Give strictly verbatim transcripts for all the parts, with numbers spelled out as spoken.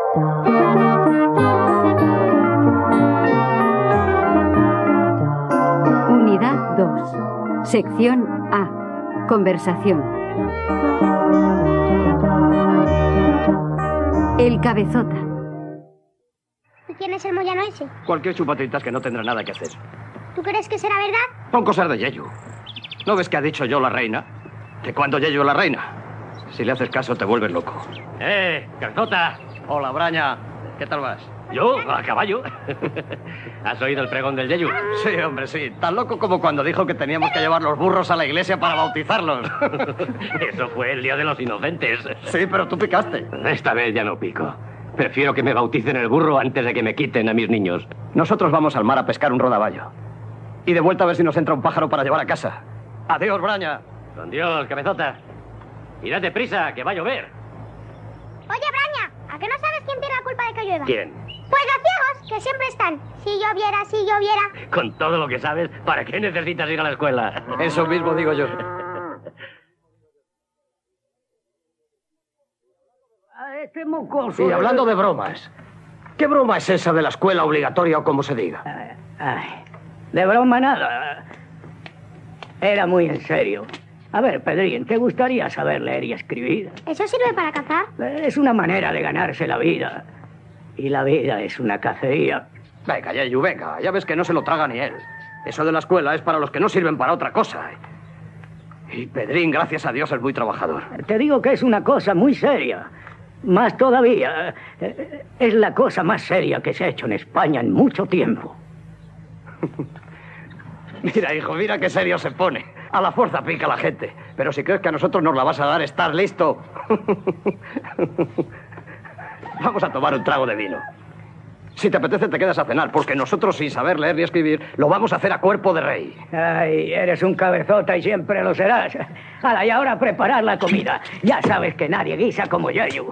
Unidad dos. Sección A. Conversación. El cabezota. ¿Y quién es el moyano ese? Cualquier chupatritas que no tendrá nada que hacer. ¿Tú crees que será verdad? Son cosas de Yeyu. ¿No ves que ha dicho yo la reina? Que cuando Yeyu es la reina. Si le haces caso te vuelves loco. ¡Eh, cabezota! Hola, Braña. ¿Qué tal vas? ¿Yo? ¿A caballo? ¿Has oído el pregón del Yeyu? Sí, hombre, sí. Tan loco como cuando dijo que teníamos que llevar los burros a la iglesia para bautizarlos. Eso fue el día de los inocentes. Sí, pero tú picaste. Esta vez ya no pico. Prefiero que me bauticen el burro antes de que me quiten a mis niños. Nosotros vamos al mar a pescar un rodaballo. Y de vuelta a ver si nos entra un pájaro para llevar a casa. Adiós, Braña. Con Dios, cabezota. Y date prisa, que va a llover. Oye, Braña, ¿a qué no sabes quién tiene la culpa de que llueva? ¿Quién? Pues los ciegos, que siempre están. Si lloviera, si lloviera. Con todo lo que sabes, ¿para qué necesitas ir a la escuela? Eso mismo digo yo. Este mocoso. Y hablando de bromas, ¿qué broma es esa de la escuela obligatoria o como se diga? Ay, ay, de broma nada. Era muy en serio. A ver, Pedrín, ¿te gustaría saber leer y escribir? ¿Eso sirve para cazar? Es una manera de ganarse la vida. Y la vida es una cacería. Venga, Yeyu, venga. Ya ves que no se lo traga ni él. Eso de la escuela es para los que no sirven para otra cosa. Y Pedrín, gracias a Dios, es muy trabajador. Te digo que es una cosa muy seria. Más todavía, es la cosa más seria que se ha hecho en España en mucho tiempo. Mira, hijo, mira qué serio se pone. A la fuerza pica la gente. Pero si crees que a nosotros nos la vas a dar, ¿estás listo? Vamos a tomar un trago de vino. Si te apetece, te quedas a cenar, porque nosotros, sin saber leer ni escribir, lo vamos a hacer a cuerpo de rey. Ay, eres un cabezota y siempre lo serás. Hala, y ahora preparar la comida. Ya sabes que nadie guisa como Yeyu.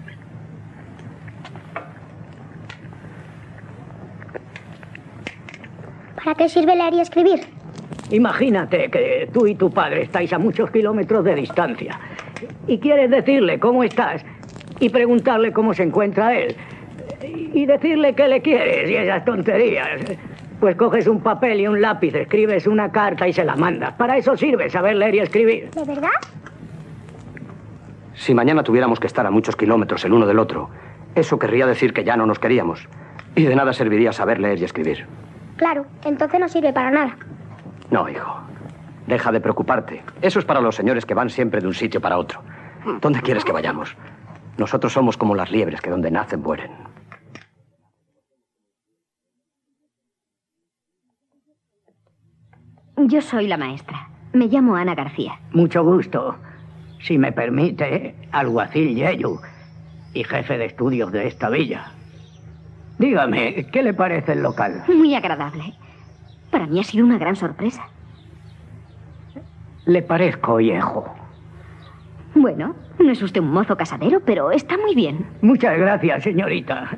¿Para qué sirve leer y escribir? Imagínate que tú y tu padre estáis a muchos kilómetros de distancia y quieres decirle cómo estás y preguntarle cómo se encuentra él y decirle que le quieres y esas tonterías. Pues coges un papel y un lápiz, escribes una carta y se la mandas. Para eso sirve saber leer y escribir. ¿De verdad? Si mañana tuviéramos que estar a muchos kilómetros el uno del otro, eso querría decir que ya no nos queríamos. Y de nada serviría saber leer y escribir. Claro, entonces no sirve para nada. No, hijo. Deja de preocuparte. Eso es para los señores que van siempre de un sitio para otro. ¿Dónde quieres que vayamos? Nosotros somos como las liebres que donde nacen mueren. Yo soy la maestra. Me llamo Ana García. Mucho gusto. Si me permite, alguacil Yeyu y jefe de estudios de esta villa. Dígame, ¿qué le parece el local? Muy agradable. Para mí ha sido una gran sorpresa. Le parezco viejo. Bueno, no es usted un mozo casadero, pero está muy bien. Muchas gracias, señorita.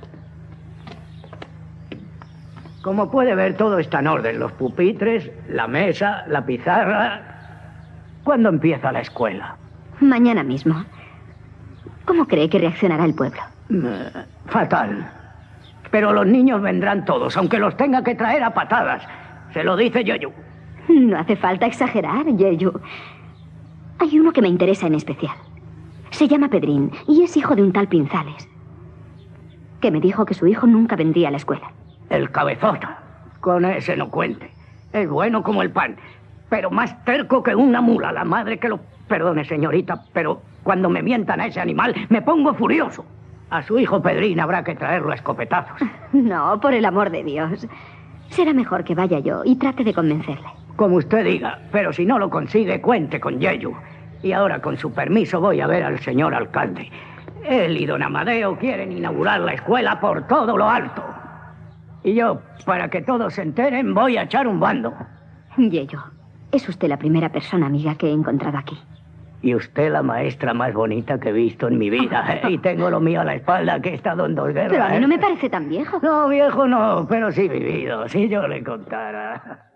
Como puede ver, todo está en orden. Los pupitres, la mesa, la pizarra. ¿Cuándo empieza la escuela? Mañana mismo. ¿Cómo cree que reaccionará el pueblo? Eh, fatal. Pero los niños vendrán todos, aunque los tenga que traer a patadas. Se lo dice Yeyu. No hace falta exagerar, Yeyu. Hay uno que me interesa en especial. Se llama Pedrín y es hijo de un tal Pinzales, que me dijo que su hijo nunca vendría a la escuela. El cabezota. Con ese no cuente. Es bueno como el pan, pero más terco que una mula. La madre que lo... Perdone, señorita, pero cuando me mientan a ese animal me pongo furioso. A su hijo Pedrín habrá que traerlo a escopetazos. No, por el amor de Dios. Será mejor que vaya yo y trate de convencerle. Como usted diga, pero si no lo consigue, cuente con Yeyu. Y ahora, con su permiso, voy a ver al señor alcalde. Él y don Amadeo quieren inaugurar la escuela por todo lo alto. Y yo, para que todos se enteren, voy a echar un bando. Yeyu, es usted la primera persona amiga que he encontrado aquí. Y usted la maestra más bonita que he visto en mi vida. Y tengo lo mío a la espalda, que he estado en dos guerras. Pero a mí no me parece tan viejo. No, viejo no, pero sí vivido, si yo le contara.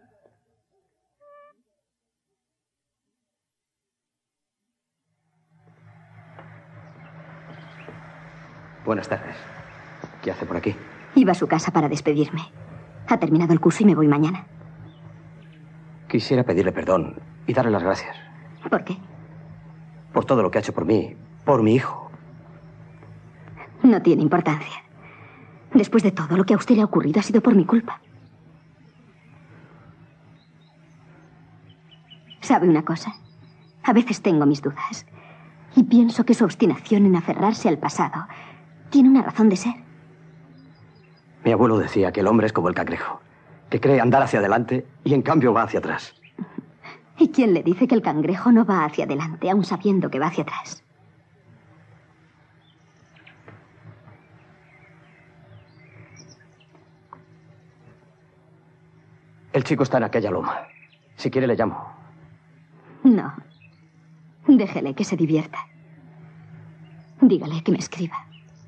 Buenas tardes. ¿Qué hace por aquí? Iba a su casa para despedirme. Ha terminado el curso y me voy mañana. Quisiera pedirle perdón y darle las gracias. ¿Por qué? Por todo lo que ha hecho por mí, por mi hijo. No tiene importancia. Después de todo, lo que a usted le ha ocurrido ha sido por mi culpa. ¿Sabe una cosa? A veces tengo mis dudas. Y pienso que su obstinación en aferrarse al pasado tiene una razón de ser. Mi abuelo decía que el hombre es como el cangrejo, que cree andar hacia adelante y en cambio va hacia atrás. ¿Y quién le dice que el cangrejo no va hacia adelante, aun sabiendo que va hacia atrás? El chico está en aquella loma. Si quiere, le llamo. No. Déjele que se divierta. Dígale que me escriba.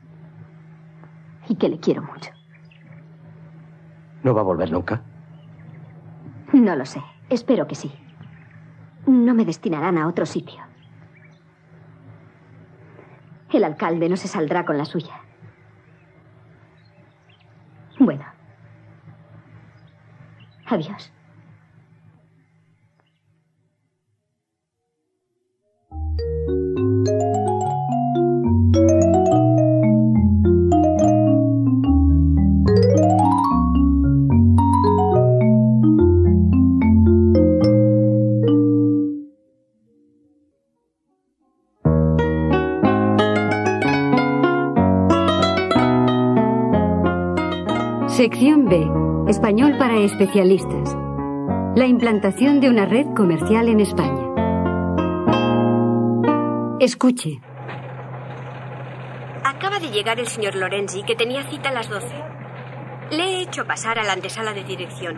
Y que le quiero mucho. ¿No va a volver nunca? No lo sé. Espero que sí. No me destinarán a otro sitio. El alcalde no se saldrá con la suya. Bueno. Adiós. Sección B. Español para especialistas. La implantación de una red comercial en España. Escuche. Acaba de llegar el señor Lorenzi, que tenía cita a las doce. Le he hecho pasar a la antesala de dirección.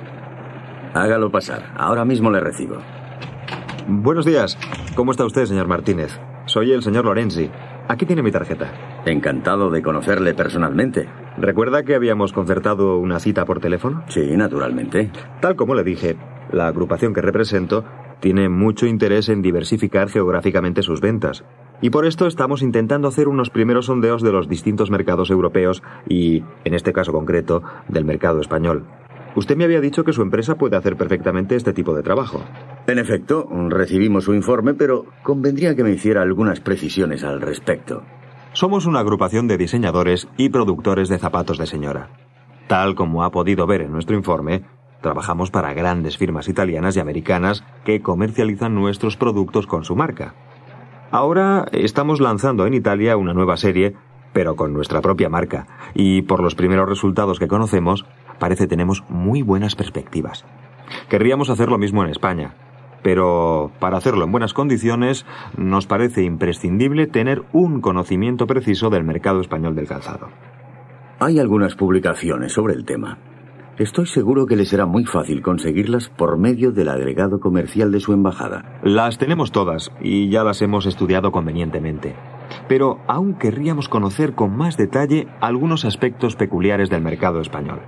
Hágalo pasar. Ahora mismo le recibo. Buenos días. ¿Cómo está usted, señor Martínez? Soy el señor Lorenzi. Aquí tiene mi tarjeta. Encantado de conocerle personalmente. ¿Recuerda que habíamos concertado una cita por teléfono? Sí, naturalmente. Tal como le dije, la agrupación que represento tiene mucho interés en diversificar geográficamente sus ventas. Y por esto estamos intentando hacer unos primeros sondeos de los distintos mercados europeos y, en este caso concreto, del mercado español. Usted me había dicho que su empresa puede hacer perfectamente este tipo de trabajo. En efecto, recibimos su informe, pero convendría que me hiciera algunas precisiones al respecto. Somos una agrupación de diseñadores y productores de zapatos de señora. Tal como ha podido ver en nuestro informe, trabajamos para grandes firmas italianas y americanas que comercializan nuestros productos con su marca. Ahora estamos lanzando en Italia una nueva serie, pero con nuestra propia marca, y por los primeros resultados que conocemos, parece tenemos muy buenas perspectivas. Querríamos hacer lo mismo en España, pero para hacerlo en buenas condiciones nos parece imprescindible tener un conocimiento preciso del mercado español del calzado. Hay algunas publicaciones sobre el tema. Estoy seguro que le será muy fácil conseguirlas por medio del agregado comercial de su embajada. Las tenemos todas y ya las hemos estudiado convenientemente. Pero aún querríamos conocer con más detalle algunos aspectos peculiares del mercado español.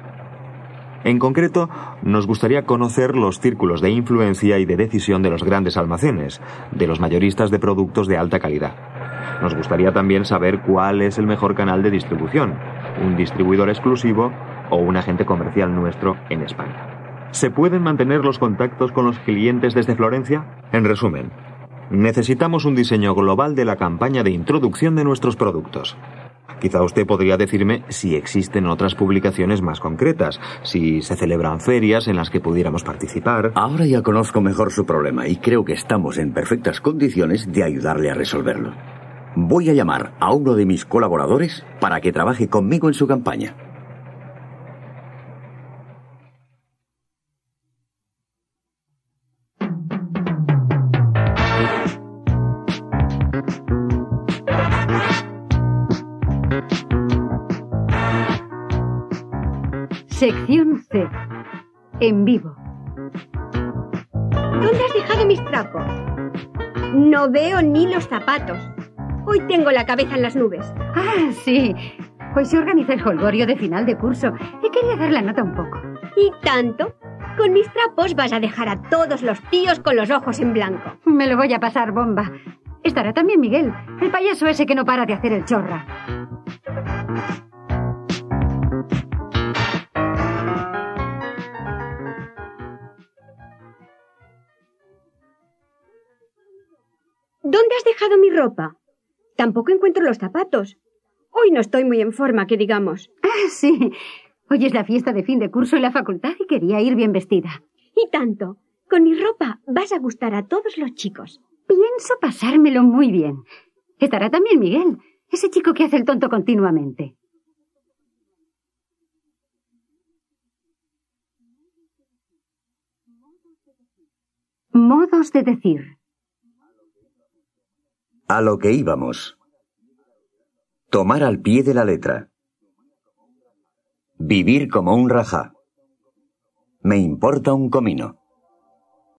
En concreto, nos gustaría conocer los círculos de influencia y de decisión de los grandes almacenes, de los mayoristas de productos de alta calidad. Nos gustaría también saber cuál es el mejor canal de distribución, un distribuidor exclusivo o un agente comercial nuestro en España. ¿Se pueden mantener los contactos con los clientes desde Florencia? En resumen, necesitamos un diseño global de la campaña de introducción de nuestros productos. Quizá usted podría decirme si existen otras publicaciones más concretas, si se celebran ferias en las que pudiéramos participar. Ahora ya conozco mejor su problema y creo que estamos en perfectas condiciones de ayudarle a resolverlo. Voy a llamar a uno de mis colaboradores para que trabaje conmigo en su campaña. Sección C. En vivo. ¿Dónde has dejado mis trapos? No veo ni los zapatos. Hoy tengo la cabeza en las nubes. Ah, sí. Hoy se organiza el jolgorio de final de curso y quería dar la nota un poco. ¿Y tanto? Con mis trapos vas a dejar a todos los tíos con los ojos en blanco. Me lo voy a pasar bomba. Estará también Miguel, el payaso ese que no para de hacer el chorra. ¿Dónde has dejado mi ropa? Tampoco encuentro los zapatos. Hoy no estoy muy en forma, que digamos. Ah, sí. Hoy es la fiesta de fin de curso en la facultad y quería ir bien vestida. Y tanto. Con mi ropa vas a gustar a todos los chicos. Pienso pasármelo muy bien. Estará también Miguel, ese chico que hace el tonto continuamente. Modos de decir. A lo que íbamos. Tomar al pie de la letra. Vivir como un rajá. Me importa un comino.